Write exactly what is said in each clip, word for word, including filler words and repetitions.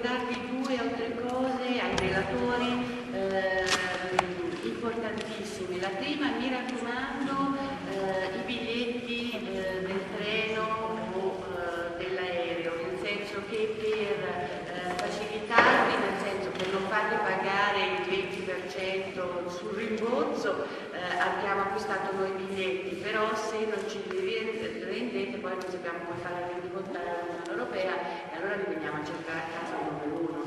ricordarvi due o tre cose ai relatori eh, importantissime. La prima, mi raccomando, eh, i biglietti eh, del treno o eh, dell'aereo, nel senso che per eh, facilitarvi, nel senso per non farvi pagare il venti per cento sul rimborso, eh, abbiamo acquistato noi i biglietti, però se non ci rendete poi non sappiamo come fare a rendicontare all'Unione Europea e allora li veniamo a cercare a casa uno per uno.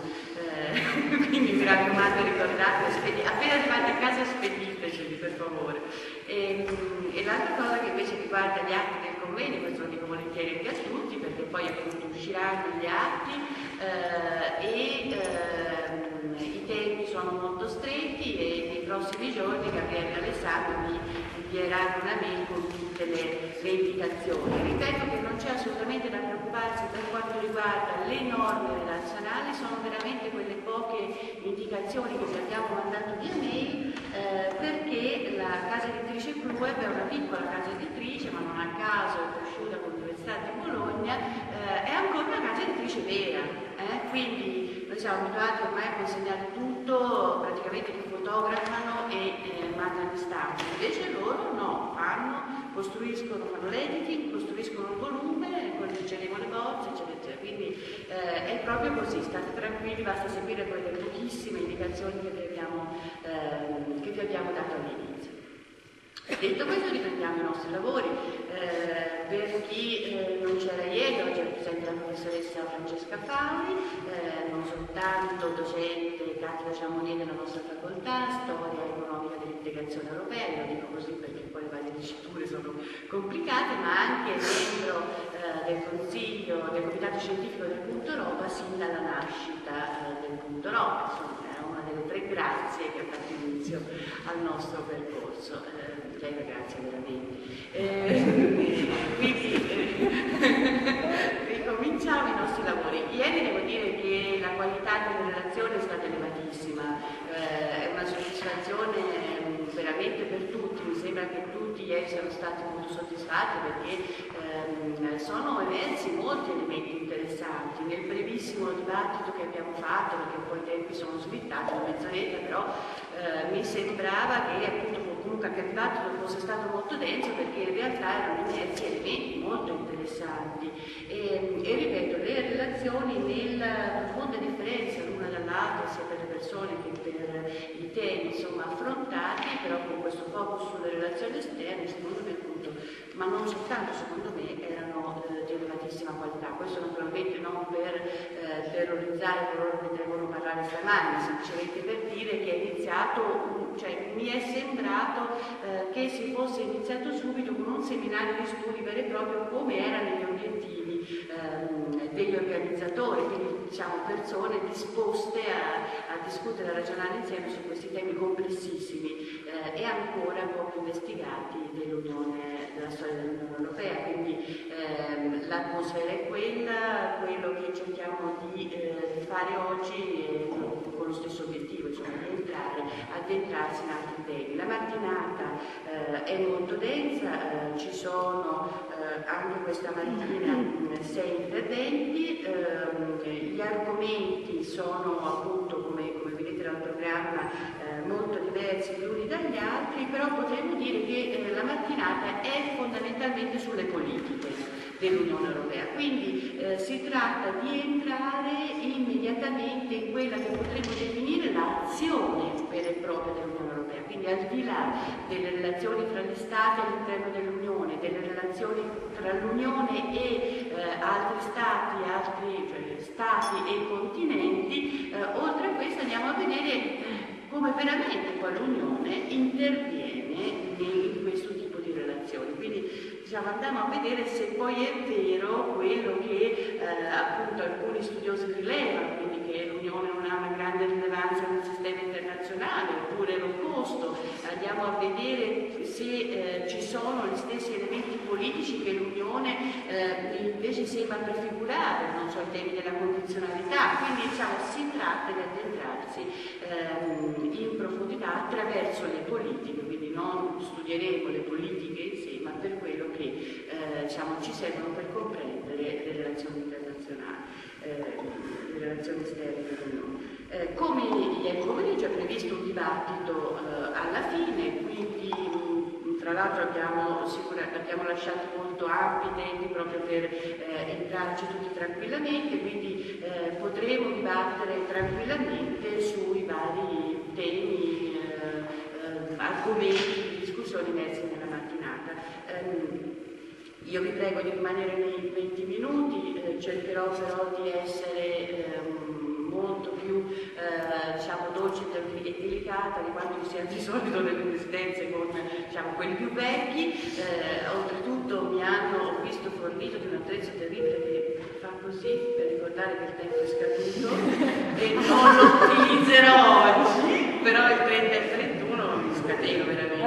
Eh, quindi mi raccomando, ricordate, appena arrivate a casa spediteceli per favore. E, e l'altra cosa che invece riguarda gli atti del convenio, questo lo dico volentieri anche a tutti, perché poi appunto usciranno gli atti eh, e ehm, i tempi sono molto stretti e nei prossimi giorni Gabriele e Alessandro mi invieranno una mail con tutte le, le indicazioni. Ripeto che non c'è assolutamente da preoccuparsi per quanto riguarda le norme relazionali, sono veramente quelle poche indicazioni che vi abbiamo mandato via mail, eh, perché la casa editrice Clueb è una piccola casa editrice, ma non a caso è cresciuta con l'Università di Bologna, eh, è ancora una casa editrice vera, eh? Quindi noi siamo abituati ormai a consegnare tutto, praticamente che fotografano e eh, mandano in stampa, invece loro no, fanno, costruiscono, fanno l'editing, costruiscono il volume, correggeremo le bozze, eccetera, eccetera. Quindi eh, è proprio così, state tranquilli, basta seguire quelle pochissime indicazioni che vi abbiamo, eh, che vi abbiamo dato all'inizio. Detto questo, riprendiamo i nostri lavori. Eh, per chi eh, non c'era ieri, oggi è presente la professoressa Francesca Fauri, eh, non soltanto docente cattedra Chamonix della nostra facoltà, storia economica dell'integrazione europea, lo dico così perché poi le varie diciture sono complicate, ma anche membro eh, del Consiglio, del Comitato Scientifico del Punto Europa sin dalla nascita eh, del Punto Europa. Insomma, era una delle tre grazie che ha dato inizio al nostro percorso. Eh, lei la grazia veramente. Eh, quindi eh, ricominciamo i nostri lavori. Ieri devo dire che la qualità della relazione è stata elevatissima, eh, è una soddisfazione veramente per tutti, mi sembra che tutti ieri siano stati molto soddisfatti perché ehm, sono emersi molti elementi interessanti. Nel brevissimo dibattito che abbiamo fatto, perché un po' i tempi sono slittati, una mezz'oretta, però eh, mi sembrava che appunto comunque anche il dibattito fosse stato molto denso perché in realtà erano emersi elementi molto interessanti e, e ripeto, le relazioni nella profonda differenza l'una dall'altra sia per le persone che per i temi insomma affrontati, però con questo focus sulle relazioni esterne, secondo me appunto, ma non soltanto secondo me, erano eh, di elevatissima qualità. Questo naturalmente non per eh, terrorizzare coloro che devono parlare stamani, ma semplicemente per dire che è iniziato, un, cioè mi è sembrato eh, che si fosse iniziato subito con un seminario di studi vero e proprio come erano gli obiettivi ehm, degli organizzatori, quindi diciamo persone disposte a, a discutere, a ragionare insieme su questi temi complessissimi eh, e ancora un po' più investigati dell'Unione, della storia dell'Unione Europea. Quindi ehm, l'atmosfera è quella, quello che cerchiamo di eh, fare oggi è con lo stesso obiettivo, insomma, di entrare, addentrarsi in altri temi. La mattinata eh, è molto densa, eh, ci sono eh, anche questa mattina mh, sei interventi, eh, gli argomenti sono appunto, come, come vedete dal programma, eh, molto diversi gli uni dagli altri, però potremmo dire che eh, la mattinata è fondamentalmente sulle politiche dell'Unione Europea, quindi eh, si tratta di entrare immediatamente in quella che potremmo definire l'azione vera e propria dell'Unione Europea, quindi al di là delle relazioni tra gli Stati all'interno dell'Unione, delle relazioni tra l'Unione e eh, altri Stati, altri cioè, Stati e continenti, eh, oltre a questo andiamo a vedere come veramente poi l'Unione interviene in questo tipo di relazioni. Quindi diciamo, andiamo a vedere se poi è vero quello che eh, appunto alcuni studiosi rilevano, quindi che l'Unione non ha una grande rilevanza nel sistema internazionale, oppure l'opposto. Andiamo a vedere se eh, ci sono gli stessi elementi politici che l'Unione eh, invece sembra prefigurare, non so, i temi della condizionalità. Quindi diciamo, si tratta di addentrarsi ehm, in profondità attraverso le politiche, quindi non studieremo le politiche in sé, ma per quello che eh, diciamo, ci servono per comprendere le relazioni internazionali. internazionali, eh, le relazioni esterne dell'Unione. Eh, come ieri pomeriggio è previsto un dibattito eh, alla fine, quindi mh, tra l'altro abbiamo, abbiamo lasciato molto ampi tempi proprio per eh, entrarci tutti tranquillamente, quindi eh, potremo dibattere tranquillamente sui vari temi, eh, eh, argomenti di discussione emersi nella mattinata. Eh, io vi prego di rimanere nei venti minuti, eh, cercherò però di essere eh, molto più eh, diciamo, dolce e delicata di quanto sia di solito nelle presidenze con diciamo, quelli più vecchi. Eh, oltretutto mi hanno, ho visto, fornito di un attrezzo terribile che fa così per ricordare che il tempo è scaduto e non lo utilizzerò oggi, però il trenta e il trentuno mi scateno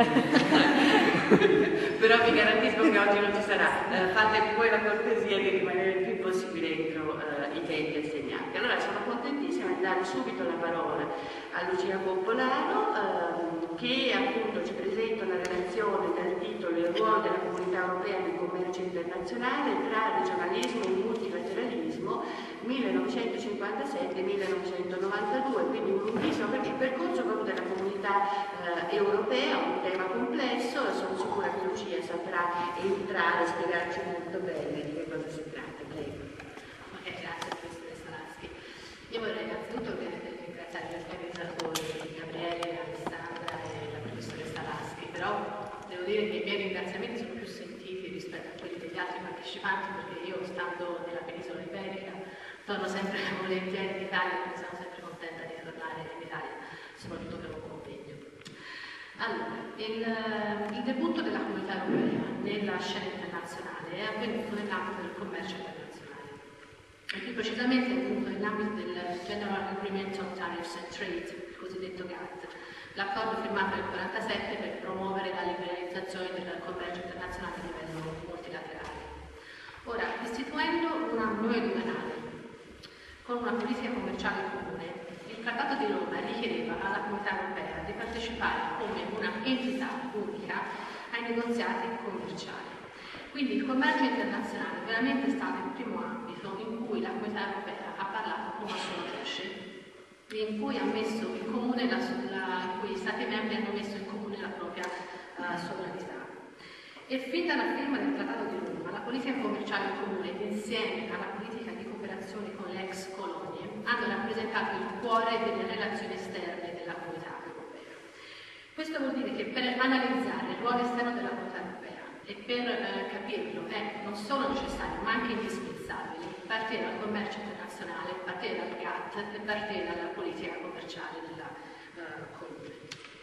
veramente. Però vi garantisco che oggi non ci sarà. Eh, fate voi la cortesia di rimanere il più possibile entro eh, i tempi assegnati. Allora sono contentissima di dare subito la parola a Lucia Poppolaro ehm, che appunto ci presenta una relazione dal titolo Il ruolo della Comunità Europea nel commercio internazionale tra regionalismo e multilateralismo millenovecentocinquantasette millenovecentonovantadue, quindi un lunghissimo percorso proprio della comunità eh, europea, un tema complesso e sono sicura che Lucia saprà entrare e spiegarci molto bene di che cosa si tratta. Prego. Ok, grazie professoressa Laschi. Io vorrei innanzitutto ringraziare gli organizzatori, Gabriele, Alessandra e la professoressa Laschi, però devo dire che i miei ringraziamenti sono più sentiti rispetto a quelli degli altri partecipanti, perché io, stando nella penisola iberica, torno sempre volentieri in Italia, quindi sono sempre contenta di tornare in Italia, soprattutto per un convegno. Allora, il, il debutto della Comunità Europea nella scena internazionale è avvenuto nell'ambito del commercio internazionale, e più precisamente è avvenuto nell'ambito del General Agreement on Tariffs and Trade, il cosiddetto GATT, l'accordo firmato nel millenovecentoquarantasette per promuovere la liberalizzazione del commercio internazionale a livello multilaterale. Ora, istituendo una unione doganale con una politica commerciale comune, il Trattato di Roma richiedeva alla Comunità Europea di partecipare come una entità unica ai negoziati commerciali. Quindi il commercio internazionale veramente è stato il primo ambito in cui la Comunità Europea ha parlato con una sola voce e in cui ha messo in comune la, la, in cui gli Stati membri hanno messo in comune la propria uh, sovranità. E fin dalla firma del Trattato di Roma, la politica commerciale comune, insieme alla politica di cooperazione con le ex colonie, hanno rappresentato il cuore delle relazioni esterne della Comunità Europea. Questo vuol dire che per analizzare il ruolo esterno della Comunità Europea e per eh, capirlo è non solo necessario, ma anche indispensabile partire dal commercio internazionale, partire dal GATT e partire dalla politica commerciale della uh, comune.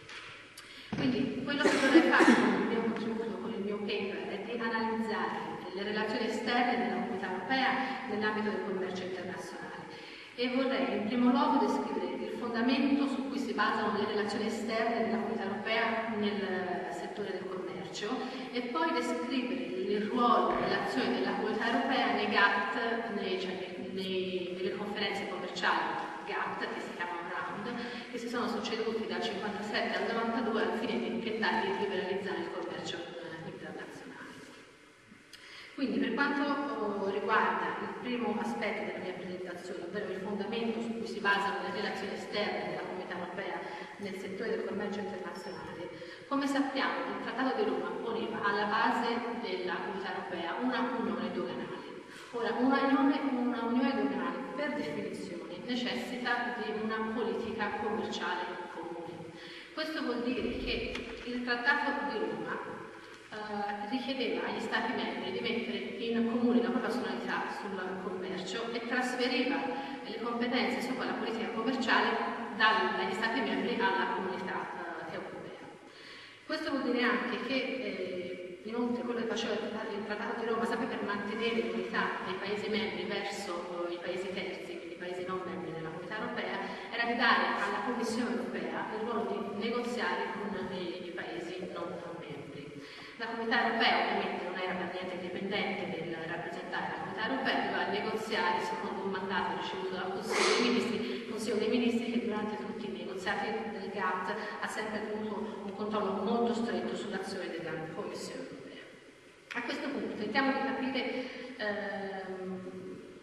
Quindi quello che vorrei fare con il mio contributo, con il mio paper, è di analizzare le relazioni esterne della Comunità Europea nell'ambito del commercio internazionale e vorrei in primo luogo descrivere il fondamento su cui si basano le relazioni esterne della Comunità Europea nel settore del commercio e poi descrivere il ruolo e l'azione della Comunità Europea nei GATT, nei, cioè, nei, nelle conferenze commerciali GATT, che si chiamano Round, che si sono succeduti dal cinquantasette al novantadue al fine di tentare di liberalizzare il commercio eh, internazionale. Quindi per quanto oh, riguarda il primo aspetto della mia presentazione, ovvero il fondamento su cui si basano le relazioni esterne della Comunità Europea nel settore del commercio internazionale, come sappiamo il Trattato di Roma poneva alla base della Comunità Europea una unione doganale. Ora, una unione, una unione doganale per definizione necessita di una politica commerciale comune. Questo vuol dire che il Trattato di Roma eh, richiedeva agli Stati membri di mettere in comune la propria sovranità sul commercio e trasferiva le competenze su quella politica commerciale dagli Stati membri alla comunità eh, europea. Questo vuol dire anche che eh, inoltre quello che faceva il Trattato di Roma, sempre per mantenere l'unità dei Paesi membri verso eh, i Paesi terzi, quindi i Paesi non membri della Comunità Europea, era di dare alla Commissione Europea il ruolo di negoziare con i, i Paesi non membri. La Comunità Europea ovviamente non era per niente indipendente nel rappresentare la Comunità Europea, doveva negoziare secondo un mandato ricevuto dal Consiglio dei Ministri, Consiglio dei Ministri che durante tutti i negoziati del GATT ha sempre tenuto un controllo molto stretto sull'azione della Commissione Europea. A questo punto tentiamo di capire ehm,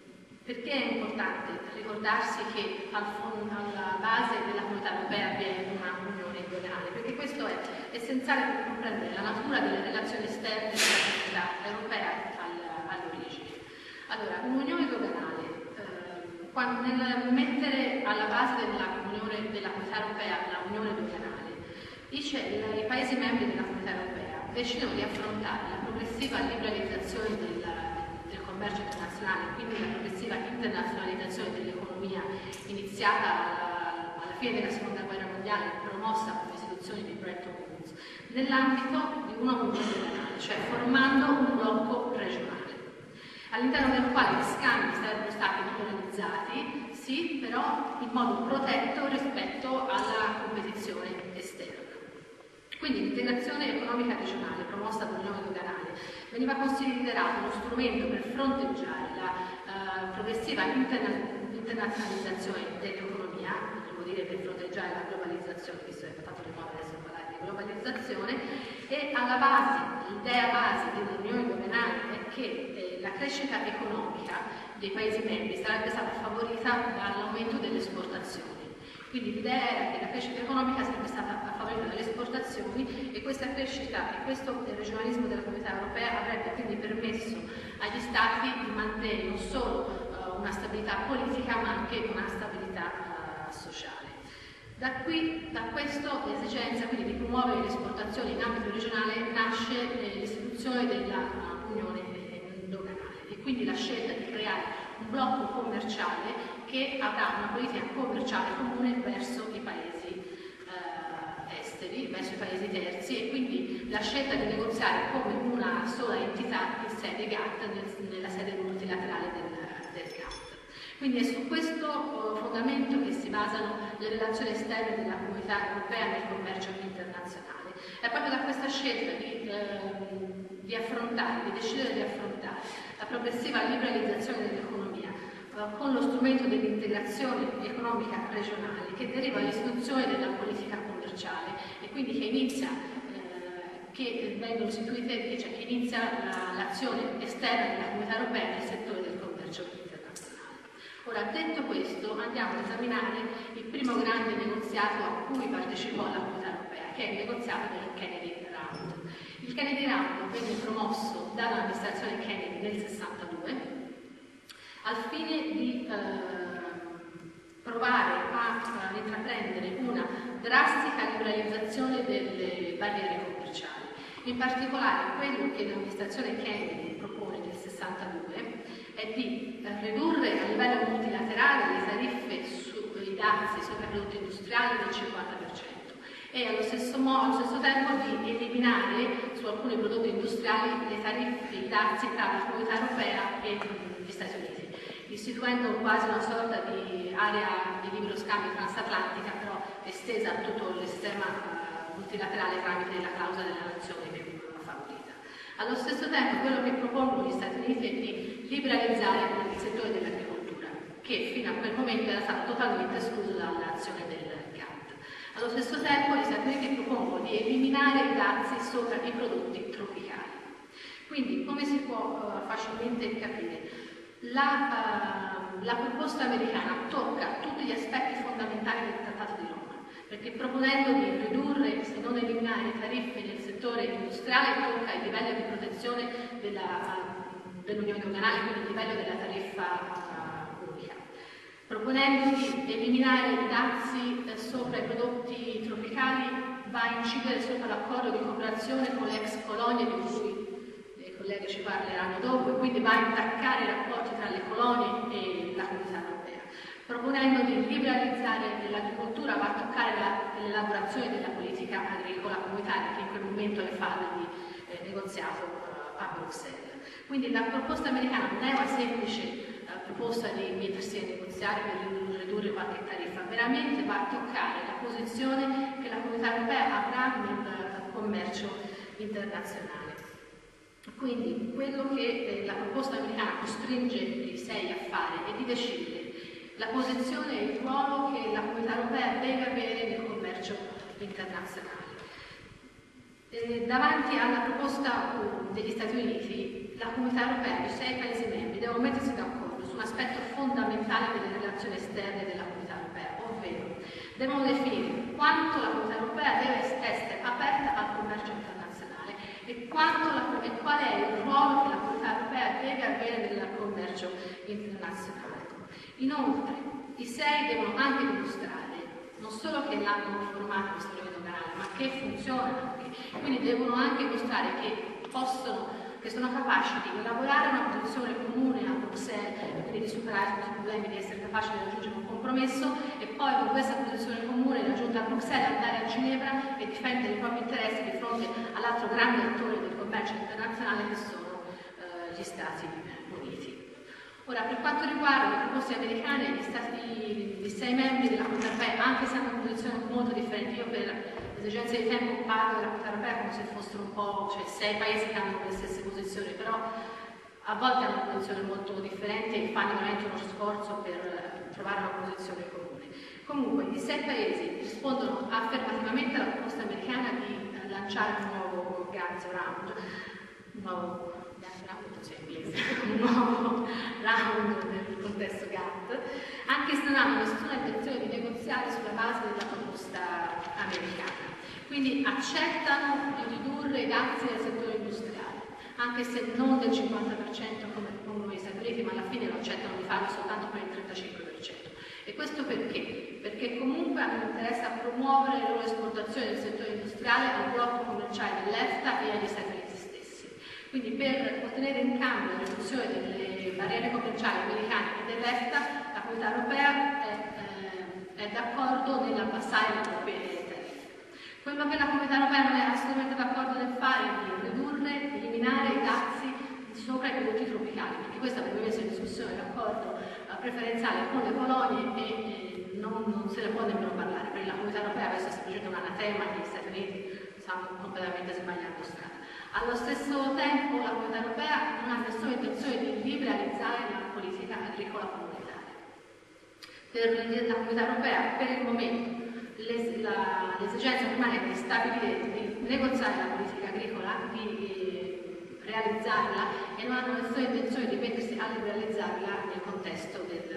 Perché è importante ricordarsi che al fondo, alla base della Comunità Europea vi è una unione doganale? Perché questo è essenziale per comprendere la natura delle relazioni esterne della Comunità Europea all'origine. Allora, un'unione doganale, eh, quando, nel mettere alla base della, unione, della Comunità Europea la unione doganale, i, i Paesi membri della Comunità Europea decidono di affrontare la progressiva liberalizzazione del, del commercio internazionale, quindi la progressiva internazionalizzazione dell'economia iniziata alla, alla fine della Seconda Guerra Mondiale, promossa con le istituzioni di Bretton Woods, nell'ambito di una unione doganale, cioè formando un blocco regionale, all'interno del quale gli scambi sarebbero stati liberalizzati, sì, però in modo protetto rispetto alla competizione esterna. Quindi l'integrazione economica regionale promossa dall'unione doganale veniva considerata uno strumento per fronteggiare la uh, progressiva interna internazionalizzazione dell'economia, devo dire per fronteggiare la globalizzazione, visto che è fatto di moda adesso parlare di globalizzazione, e alla base, l'idea base dell'unione doganale è che eh, la crescita economica dei Paesi membri sarebbe stata favorita dall'aumento delle esportazioni. Quindi l'idea era che la crescita economica sarebbe stata favorita dalle esportazioni e questa crescita e questo regionalismo della Comunità Europea avrebbe quindi permesso agli Stati di mantenere non solo uh, una stabilità politica ma anche una stabilità uh, sociale. Da qui, da questa esigenza quindi di promuovere le esportazioni in ambito regionale nasce eh, l'istituzione dell'Unione uh, doganale e quindi la scelta di creare un blocco commerciale che avrà una politica commerciale comune verso i paesi eh, esteri, verso i paesi terzi e quindi la scelta di negoziare come una sola entità in sede GATT, nel, nella sede multilaterale del, del GATT. Quindi è su questo uh, fondamento che si basano le relazioni esterne della Comunità Europea nel commercio internazionale. È proprio da questa scelta di, eh, di affrontare, di decidere di affrontare la progressiva liberalizzazione dell'economia con lo strumento dell'integrazione economica regionale che deriva dall'istituzione della politica commerciale e quindi che inizia, eh, che vengono istituite, cioè che inizia l'azione esterna della Comunità Europea nel settore del commercio internazionale. Ora, detto questo, andiamo ad esaminare il primo grande negoziato a cui partecipò la Comunità Europea, che è il negoziato del Kennedy Round. Il Kennedy Round venne promosso dall'amministrazione Kennedy nel sessantadue al fine di eh, provare a, a intraprendere una drastica liberalizzazione delle barriere commerciali. In particolare quello che l'amministrazione Kennedy propone nel sessantadue è di eh, ridurre a livello multilaterale le tariffe sui dazi sopra i prodotti industriali del cinquanta per cento e allo stesso, modo, allo stesso tempo di eliminare su alcuni prodotti industriali le tariffe, i dazi tra la Comunità Europea e gli Stati Uniti, istituendo quasi una sorta di area di libero scambio transatlantica, però estesa a tutto il sistema uh, multilaterale tramite la clausola della nazione più favorita. Allo stesso tempo quello che propongono gli Stati Uniti è di liberalizzare il settore dell'agricoltura, che fino a quel momento era stato totalmente escluso dall'azione del GATT. Allo stesso tempo gli Stati Uniti propongono di eliminare i dazi sopra i prodotti tropicali. Quindi, come si può uh, facilmente capire, La, uh, la proposta americana tocca tutti gli aspetti fondamentali del Trattato di Roma, perché proponendo di ridurre, se non eliminare, le tariffe nel settore industriale, tocca il livello di protezione dell'Unione uh, doganale, quindi il livello della tariffa uh, unica. Proponendo di eliminare i dazi eh, sopra i prodotti tropicali, va a incidere sopra l'accordo di cooperazione con le ex colonie di cui colleghi ci parleranno dopo, e quindi va a intaccare i rapporti tra le colonie e la Comunità Europea. Proponendo di liberalizzare l'agricoltura, va a toccare l'elaborazione della politica agricola comunitaria, che in quel momento è in fase di eh, negoziato uh, a Bruxelles. Quindi la proposta americana non è una semplice uh, proposta di mettersi a negoziare per ridurre qualche tariffa, veramente va a toccare la posizione che la Comunità Europea avrà nel uh, commercio internazionale. Quindi quello che eh, la proposta americana costringe i sei a fare è di decidere la posizione e il ruolo che la Comunità Europea deve avere nel commercio internazionale. Eh, davanti alla proposta uh, degli Stati Uniti, la Comunità Europea, i sei Paesi membri, devono mettersi d'accordo su un aspetto fondamentale delle relazioni esterne della Comunità Europea, ovvero devono definire quanto la Comunità Europea deve essere aperta al commercio internazionale e, quanto la, e qual è il ruolo che la Comunità Europea deve avere nel commercio internazionale. Inoltre, i sei devono anche dimostrare non solo che l'hanno formato questo livello canale, ma che funziona anche. Quindi devono anche mostrare che possono, che sono capaci di elaborare una posizione comune a Bruxelles, quindi di superare tutti i problemi, di essere capaci di raggiungere un compromesso e poi con questa posizione comune raggiunta a Bruxelles andare a Ginevra e difendere i propri interessi di fronte all'altro grande attore del commercio internazionale che sono eh, gli Stati Uniti. Ora, per quanto riguarda le proposte americane, gli, stati, gli sei membri della Comunità Europea, anche se hanno una posizione molto differente, io per esigenze di tempo parlo della Comunità Europea come se fossero un po', cioè sei paesi che hanno le stesse posizioni, però a volte hanno una posizione molto differente e fanno veramente uno sforzo per trovare una posizione comune. Comunque, i sei paesi rispondono affermativamente alla proposta americana di eh, lanciare un nuovo GATS round, un nuovo un nuovo round nel contesto GATT, anche se non hanno nessuna intenzione di negoziare sulla base della proposta americana. Quindi accettano di ridurre i dazi del settore industriale, anche se non del cinquanta per cento come propongono gli Stati Uniti, ma alla fine lo accettano di farlo soltanto per il trentacinque per cento. E questo perché? Perché comunque hanno interesse a promuovere le loro esportazioni del settore industriale al blocco commerciale dell'EFTA e agli Stati Uniti. Quindi per ottenere in cambio la riduzione delle barriere commerciali americane e dell'EFTA, la Comunità Europea è, eh, è d'accordo nell'abbassare le proprie tariffe. Quello che la Comunità Europea non è assolutamente d'accordo nel fare è di ridurre, eliminare i dazi sopra i prodotti tropicali, perché questo avrebbe messo in discussione l'accordo eh, preferenziale con le colonie e eh, non, non se ne può nemmeno parlare, perché la Comunità Europea adesso sta facendo un anatema che gli Stati Uniti stanno completamente sbagliando strada. Allo stesso tempo la Comunità Europea non ha nessuna intenzione di liberalizzare la politica agricola comunitaria. Per la Comunità Europea, per il momento, l'esigenza rimane di stabilire, di negoziare la politica agricola, di eh, realizzarla e non hanno nessuna intenzione di mettersi a liberalizzarla nel contesto del,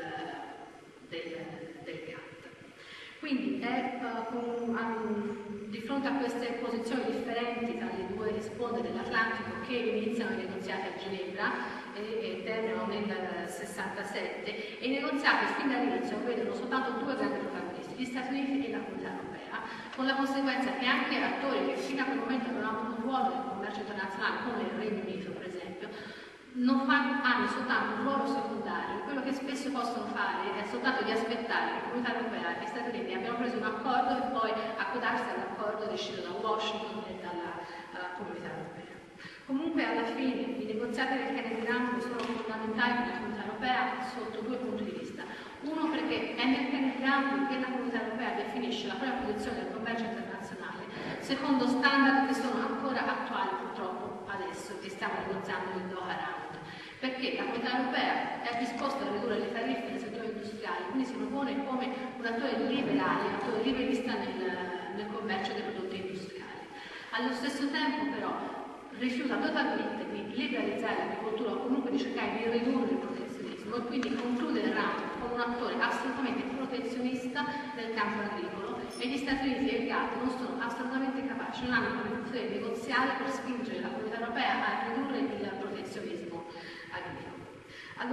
del, del GATT. Quindi è uh, con, um, di fronte a queste posizioni differenti tra le due sponde dell'Atlantico che iniziano i negoziati a Ginevra e, e terminano nel sessantasette, e i negoziati fin dall'inizio vedono soltanto due grandi protagonisti, gli Stati Uniti e la Comunità Europea, con la conseguenza che anche attori che fino a quel momento non hanno avuto un ruolo nel commercio internazionale, come il Regno Unito per esempio, non fanno, hanno soltanto un ruolo secondario. Quello che spesso possono fare è soltanto di aspettare che la Comunità Europea e gli Stati Uniti abbiano preso un accordo e poi accodarsi all'accordo deciso da Washington e dalla uh, Comunità Europea. Comunque alla fine i negoziati del Kennedy Round sono fondamentali per la Comunità Europea sotto due punti di vista. Uno, perché è nel Kennedy Round che la Comunità Europea definisce la propria posizione del commercio internazionale secondo standard che sono ancora attuali purtroppo adesso che stiamo negoziando nel Doha Round, perché la Comunità Europea è disposta a ridurre le tariffe nel settore industriale, quindi si propone come un attore liberale, un attore liberista nel, nel commercio dei prodotti industriali. Allo stesso tempo però rifiuta totalmente di liberalizzare l'agricoltura o comunque di cercare di ridurre il protezionismo e quindi conclude il round con un attore assolutamente protezionista nel campo agricolo, e gli Stati Uniti e il GATT non sono assolutamente capaci, non hanno una posizione negoziale per spingere la Comunità Europea a ridurre il protezionismo agricolo. Allo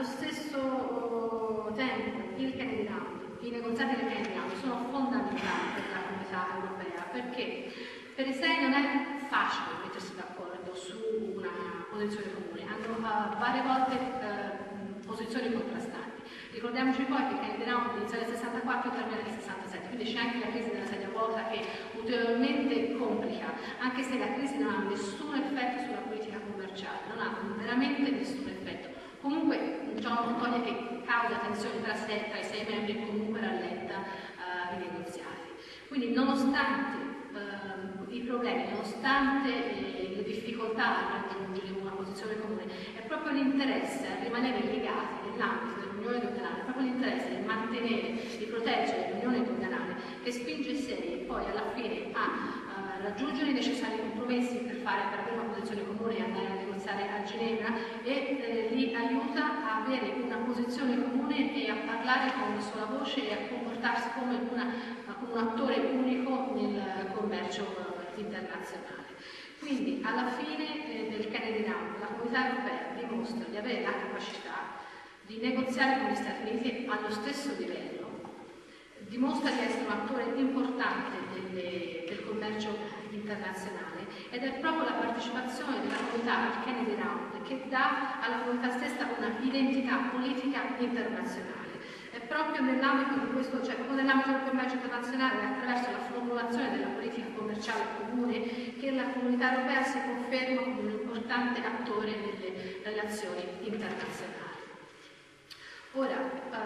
stesso tempo il Kennedy Round, i negoziati del Kennedy Round sono fondamentali per la Comunità Europea, perché per i sei non è facile mettersi d'accordo su una posizione comune, hanno uh, varie volte uh, posizioni contrastanti. Ricordiamoci poi che il Kennedy Round inizia nel sessantaquattro e termina nel sessantasette, quindi c'è anche la crisi della sedia vuota che ulteriormente complica, anche se la crisi non ha nessun effetto sulla politica commerciale, non ha veramente nessun effetto. Comunque diciamo, non toglie che causa tensioni tra, sé, tra i sei membri e comunque rallenta uh, i negoziati. Quindi nonostante uh, i problemi, nonostante eh, le difficoltà a raggiungere una posizione comune, è proprio l'interesse a rimanere legati nell'ambito dell'Unione doganale, è proprio l'interesse di mantenere, di proteggere l'Unione doganale che spinge i sei poi alla fine a uh, raggiungere i necessari compromessi per, fare, per avere una posizione comune e andare a negoziare stare a Ginevra e eh, li aiuta a avere una posizione comune e a parlare con una sola voce e a comportarsi come, una, come un attore unico nel commercio internazionale. Quindi alla fine eh, del Kennedy Round la Comunità Europea dimostra di avere la capacità di negoziare con gli Stati Uniti allo stesso livello, dimostra di essere un attore importante delle, del commercio internazionale ed è proprio la partecipazione della comunità al Kennedy Round che dà alla comunità stessa una identità politica internazionale. È proprio nell'ambito di questo, cioè proprio nell'ambito del commercio internazionale, attraverso la formulazione della politica commerciale comune, che la comunità europea si conferma come un importante attore nelle relazioni internazionali. Ora,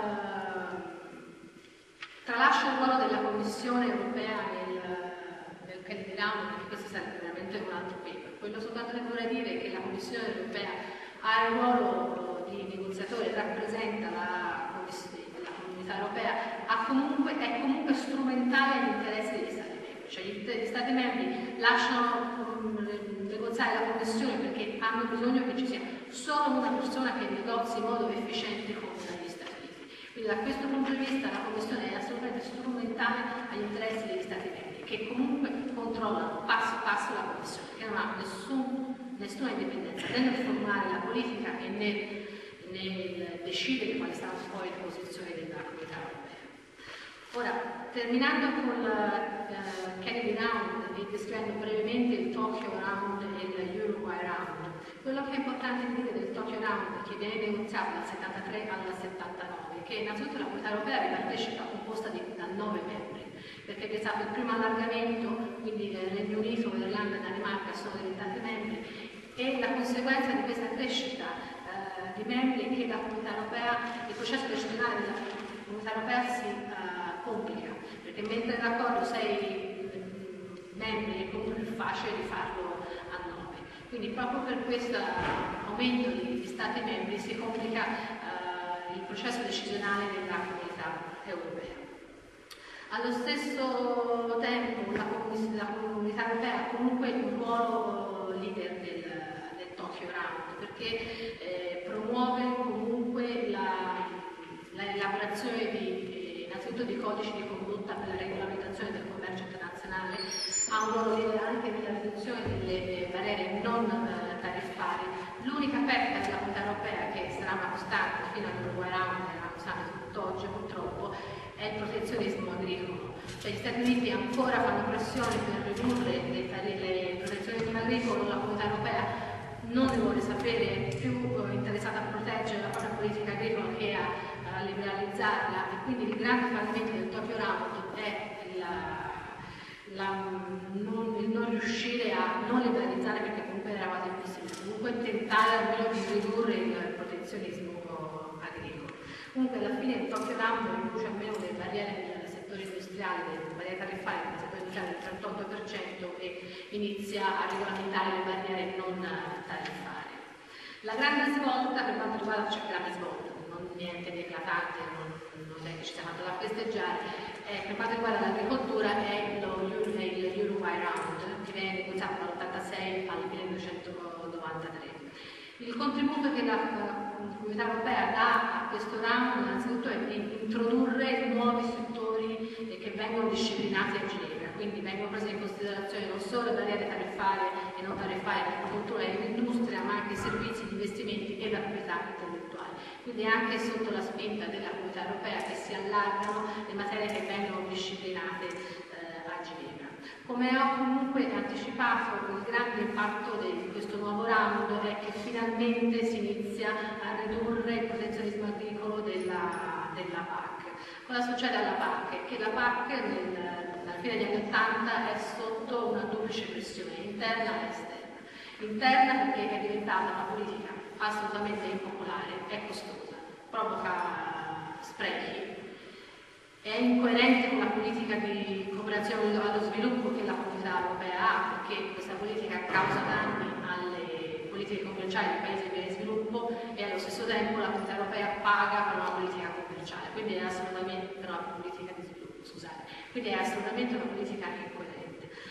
eh, tralascio il ruolo della Commissione europea nel, nel Kennedy Round, perché questo sarebbe veramente un altro paper. Quello soltanto che vorrei dire è che la Commissione europea ha il ruolo di negoziatore, rappresenta la, la comunità europea, ha comunque, è comunque strumentale agli interessi degli Stati membri. Cioè gli, gli Stati membri lasciano um, negoziare la Commissione perché hanno bisogno che ci sia solo una persona che negozi in modo efficiente con gli Stati Uniti. Quindi da questo punto di vista la Commissione è assolutamente strumentale agli interessi degli Stati membri, che comunque controllano passo passo la Commissione, che non ha nessun, nessuna indipendenza né nel formulare la politica e nel, nel decidere quali saranno poi le posizioni della Comunità Europea. Ora, terminando con il uh, Kennedy Round e descrivendo brevemente il Tokyo Round e il Uruguay Round, quello che è importante dire del Tokyo Round, che viene negoziato dal settantatré al settantanove, è che innanzitutto la Comunità Europea vi partecipa composta di, da nove membri, perché è stato il primo allargamento, quindi il Regno Unito, Irlanda e Danimarca sono diventati membri, e la conseguenza di questa crescita uh, di membri è che la Comunità Europea, il processo decisionale della Comunità Europea si uh, complica, perché mentre l'accordo sei membri è comunque più facile di farlo a nove. Quindi proprio per questo aumento di, di Stati membri si complica uh, il processo decisionale della Comunità Europea. Allo stesso tempo la, la Comunità Europea ha comunque un ruolo leader del, del Tokyo Round, perché eh, promuove comunque la, la elaborazione di innanzitutto di codici di condotta per la regolamentazione del commercio internazionale, ha un ruolo leader anche nella riduzione delle barriere non eh, tariffarie. L'unica perdita della Comunità Europea, che sarà una costante fino all'Uruguay Round, è una costante tutt'oggi purtroppo, è il protezionismo agricolo. Cioè, gli Stati Uniti ancora fanno pressione per ridurre le, le protezionismo agricolo, la Comunità Europea non ne vuole sapere, più eh, interessata a proteggere la propria politica agricola che a, a liberalizzarla, e quindi il grande fallimento del Tokyo Round è la, la, non, il non riuscire a non liberalizzare, perché comunque era quasi impossibile, comunque tentare almeno di ridurre il protezionismo agricolo. Comunque alla fine il Tokyo Round riduce almeno le barriere nel settore industriale, le barriere tariffarie nel settore industriale del trentotto per cento e inizia a regolamentare le barriere non tariffarie. La grande svolta per quanto riguarda, cioè grande svolta, non niente di eclatante, non, non è che ci sia tanto da festeggiare, eh, per quanto riguarda l'agricoltura è lo, il Uruguay Round, che viene negoziato dall'ottantasei al millenovecentonovantatré. Il contributo che la Comunità Europea dà a questo round innanzitutto è di introdurre nuovi settori che vengono disciplinati a Ginevra, quindi vengono prese in considerazione non solo le barriere tariffarie e non tariffarie per l'agricoltura e l'industria, ma anche i servizi, gli investimenti e la proprietà intellettuale. Quindi anche sotto la spinta della Comunità Europea che si allargano le materie che vengono disciplinate eh, a Ginevra. Come ho comunque anticipato, il grande impatto di questo nuovo round è che finalmente si inizia a ridurre il protezionismo agricolo della, della P A C. Cosa succede alla P A C? Che la P A C nel, alla fine degli anni Ottanta è sotto una duplice pressione, interna e esterna. Interna perché è diventata una politica assolutamente impopolare, è costosa, provoca sprechi, è incoerente con la politica di cooperazione allo sviluppo che la Comunità Europea ha, perché questa politica causa danni alle politiche commerciali dei paesi in via di sviluppo e allo stesso tempo la Comunità Europea paga per una politica commerciale, quindi è assolutamente per una politica di sviluppo, scusate, quindi è assolutamente una politica incoerente.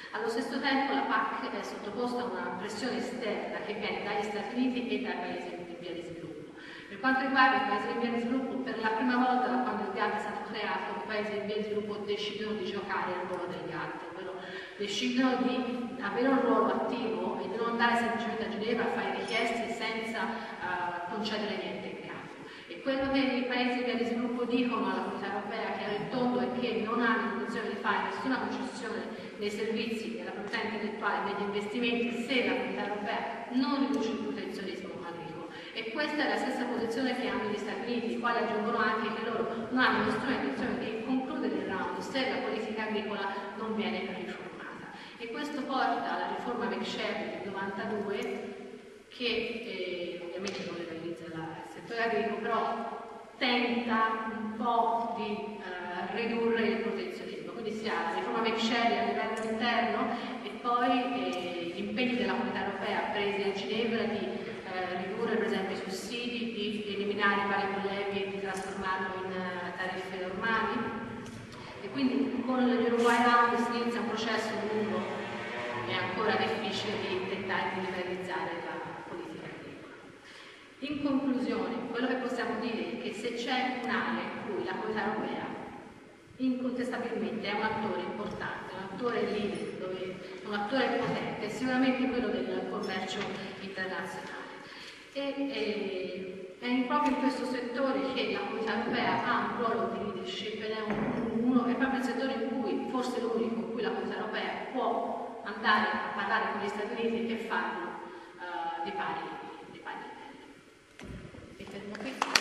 Allo stesso tempo la P A C è sottoposta a una pressione esterna che viene dagli Stati Uniti e dai paesi in via di sviluppo. Per quanto riguarda i paesi in via di sviluppo, per la prima volta da quando il GATT è stato creato, i paesi in via di sviluppo decidono di giocare al ruolo del GATT, ovvero decidono di avere un ruolo attivo e di non andare semplicemente a Ginevra a fare richieste senza uh, concedere niente in cambio. E quello che i paesi in via di sviluppo dicono alla Comunità Europea, che è il tondo, è che non hanno intenzione di fare nessuna concessione nei servizi, della proprietà intellettuale, degli investimenti, se la Comunità Europea non riduce il protezionismo agricolo. E questa è la stessa posizione che hanno gli Stati Uniti, i quali aggiungono anche che loro non hanno nessuna intenzione di concludere il round se la politica agricola non viene riformata. E questo porta alla riforma McSherry del novantadue, che eh, ovviamente non legalizza il settore agricolo, però tenta un po' di eh, ridurre il protezionismo. Quindi si ha la riforma McSherry a livello interno e poi eh, gli impegni della Comunità Europea presi a Ginevra di eh, ridurre per esempio i sussidi, di eliminare i vari prelevi e di trasformarlo in uh, tariffe normali. E quindi con l'Uruguay Round si inizia un processo lungo e ancora difficile di tentare di liberalizzare la politica agricola. In conclusione, quello che possiamo dire è che se c'è un'area in cui la Comunità Europea incontestabilmente è un attore importante, un attore leader, dove, un attore potente, è sicuramente quello del commercio internazionale. E, e, è proprio in questo settore che la Comunità Europea ha un ruolo di leadership ed è, un, uno, è proprio il settore in cui, forse l'unico, in cui la Comunità Europea può andare a parlare con gli Stati Uniti e farlo uh, di pari, di pari livello. E fermo qui.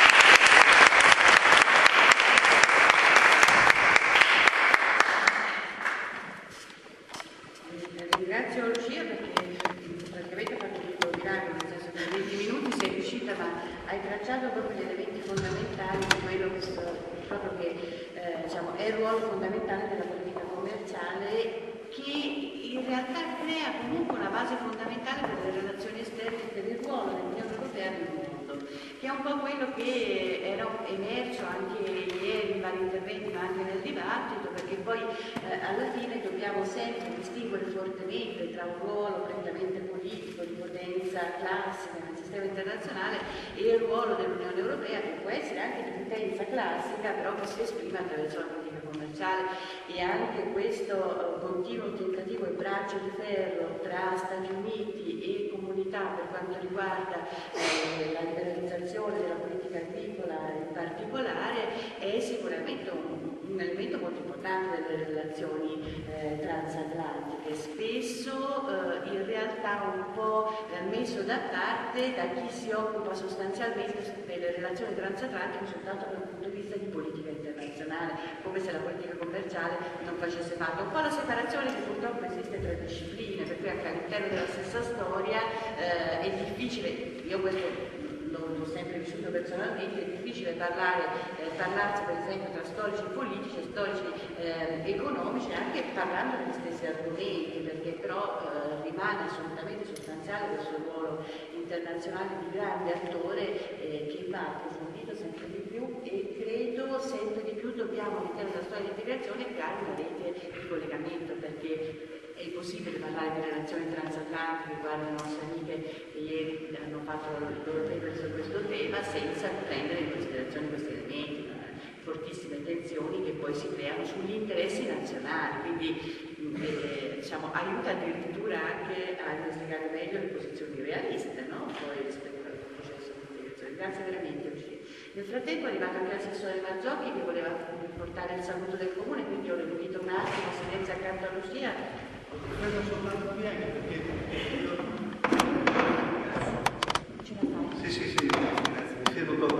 Ringrazio Lucia perché praticamente ha fatto tutto il dialogo, nel senso che in venti minuti sei riuscita, ma hai tracciato proprio gli elementi fondamentali di quello che, proprio che eh, diciamo, è il ruolo fondamentale della politica commerciale, che in realtà crea comunque una base fondamentale per le relazioni esterne e per il ruolo dell'Unione Europea nel mondo, che è un po' quello che era emerso anche ieri in vari interventi, ma anche nel dibattito, perché poi eh, alla fine dobbiamo sempre distinguere fortemente tra un ruolo prettamente politico di potenza classica nel sistema internazionale e il ruolo dell'Unione Europea, che può essere anche di potenza classica, però che si esprime attraverso la politica commerciale. E anche questo uh, continuo tentativo e braccio di ferro tra Stati Uniti e comunità per quanto riguarda eh, la liberalizzazione della politica agricola in particolare è sicuramente un, un elemento molto importante delle relazioni eh, transatlantiche, spesso eh, in realtà un po' eh, messo da parte da chi si occupa sostanzialmente delle relazioni transatlantiche soltanto dal punto di vista di politica internazionale, come se la politica commerciale non facesse parte. Un po' la separazione che purtroppo esiste tra discipline, per cui anche all'interno della stessa storia eh, è difficile, io questo l'ho sempre vissuto personalmente, è difficile parlare, eh, parlarsi per esempio tra storici politici e storici eh, economici, anche parlando degli stessi argomenti, perché però eh, rimane assolutamente sostanziale questo ruolo internazionale di grande attore eh, che va approfondito sempre di più, e credo sempre di più dobbiamo all'interno della storia dell'integrazione creare una rete di collegamento, perché è impossibile parlare di relazioni transatlantiche, guarda le nostre amiche che ieri hanno fatto il loro paper su questo tema, senza prendere in considerazione questi elementi, fortissime tensioni che poi si creano sugli interessi nazionali, quindi eh, diciamo, aiuta addirittura anche a investigare meglio le posizioni realiste, no? Poi rispetto al processo di integrazione. Grazie veramente, Lucia. Nel frattempo è arrivato anche l'assessore Marzocchi che voleva portare il saluto del comune, quindi io lo invito un attimo a sedere accanto a Lucia. Credo soltanto di anche perché io... Ce la fai? Sì, sì, sì, grazie. Mi siedo